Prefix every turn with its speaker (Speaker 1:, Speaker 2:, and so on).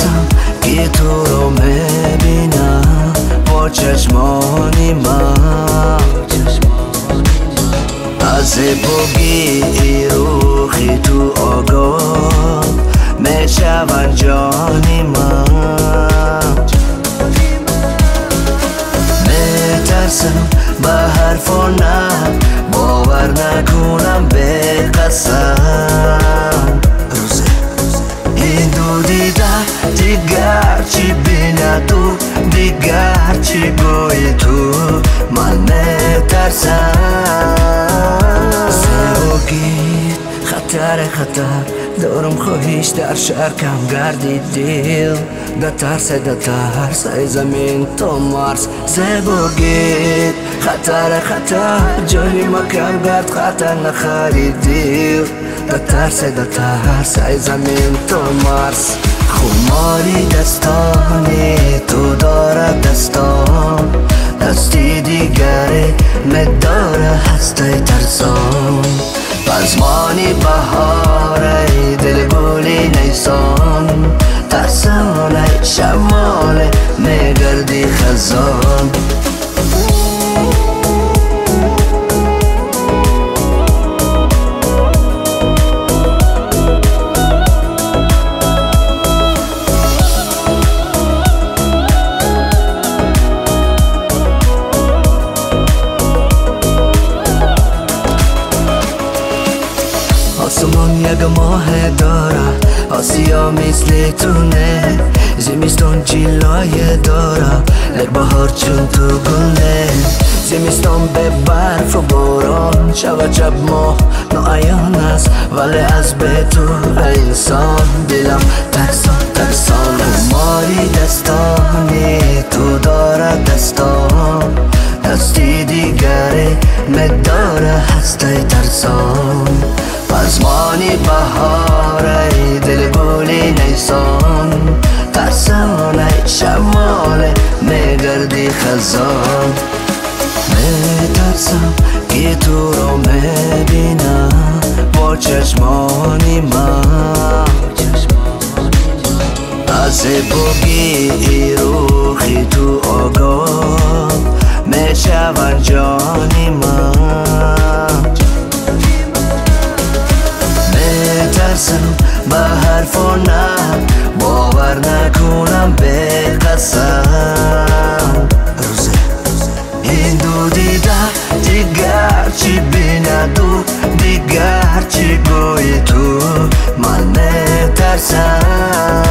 Speaker 1: میترسم که تو رو میبینم با چشمانی من از بگی روخی تو آگاه میشون جانی من میترسم به حرف و نه باور نکنم به قسم این دو دیده دیگر چی بینه تو دیگر چی گوی تو من میترسم سبگید خطر دارم خواهیش در شرکم گردی دیل ده ترس ای زمین تو مارس سبگید خطر جانی مکم گرد خطر نخری دیل ده ترس ای زمین تو مارس خماری دستانی تو داره دستان دستی دیگری مداره هسته ترسان پزمانی بهاره دل گلی نیسان ترسانه شماله میگردی خزان آسمان یک ماه داره آسیا مثل تونه زمستان چیلای داره یک بهار چون تو گله زمستان به برف و باران شب شب ماه ناعیان است ولی از به تو انسان دلم ترسان ماری دستانی تو داره دستان دستی دیگری مداره هسته ترسان پزمانی بهاره دل گلی نیسان ترسانه شماله میگردی خزان میترسم که تو رو میبینم با چشمانی من از بگی روخی تو آگاه میشون جانی من میترسم به حرف و نه باور نکنم به قسم این دو دیده دیگر چی بینه تو دیگر چی گوی تو من میترسم